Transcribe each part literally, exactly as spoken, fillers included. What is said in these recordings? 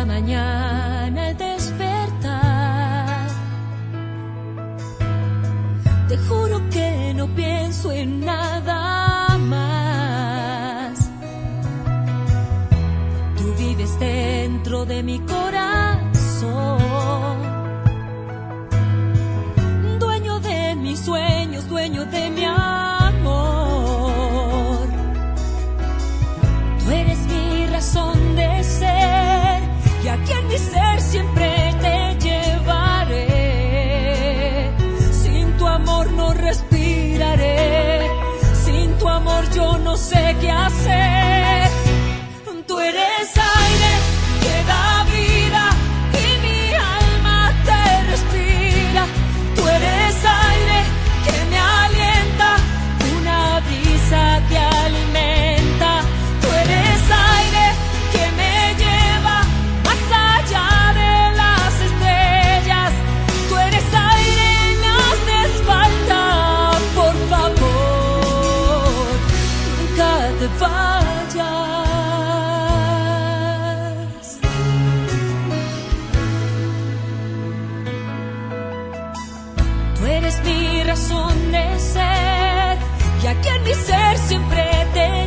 mañana al despertar, te juro que no pienso en nada más. Tú vives dentro de mi corazón, dueño de mis sueños, dueño de mi amor. Tú eres mi razón de ser y aquí en mi ser siempre te llevaré. Sin tu amor no respiraré, sin tu amor yo no sé qué hacer. Tú eres aire que da vida y mi alma te respira. Tú eres aire que me alienta, una brisa que alimenta. Tú eres aire que me lleva más allá de las estrellas. Tú eres aire y me haces falta, por favor, nunca te vayas. Tú eres mi razón de ser y aquí en mi ser siempre te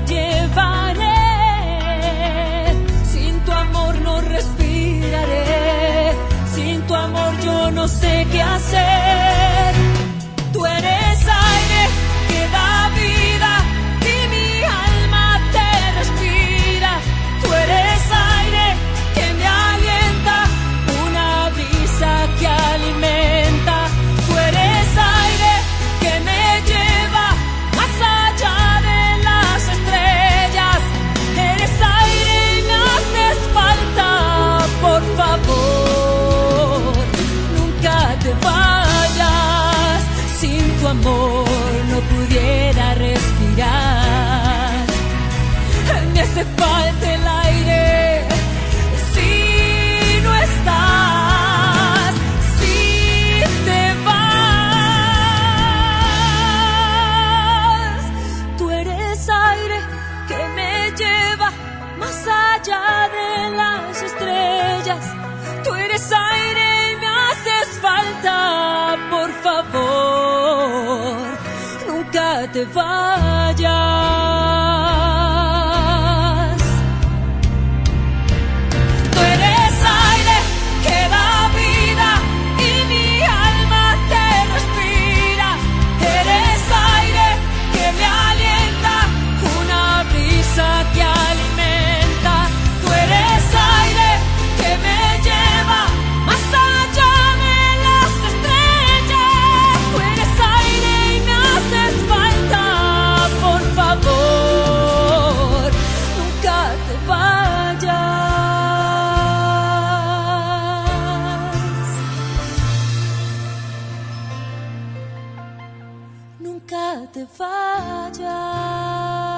llevaré. Sin tu amor no respiraré, sin tu amor yo no sé qué hacer. Tú eres aire que da vida y mi alma te respira. Tú eres aire que me alienta, una brisa que alimenta. Tú eres aire que me lleva más allá de las estrellas. Eres aire y me haces falta, por favor, nunca te vayas. Sin tu amor no pudiera respirar, me hace falta el aire si no estás, si te vas. Tú eres aire que me lleva más allá de las estrellas. Tú eres aire y me haces falta, por favor, nunca te vayas. Tú eres aire que da vida y mi alma te respira. Eres aire que me alienta, una brisa que alimenta. Tú eres aire que me lleva más allá de las estrellas. Tú eres aire y me haces falta, por favor, nunca te vayas. Nunca te vayas.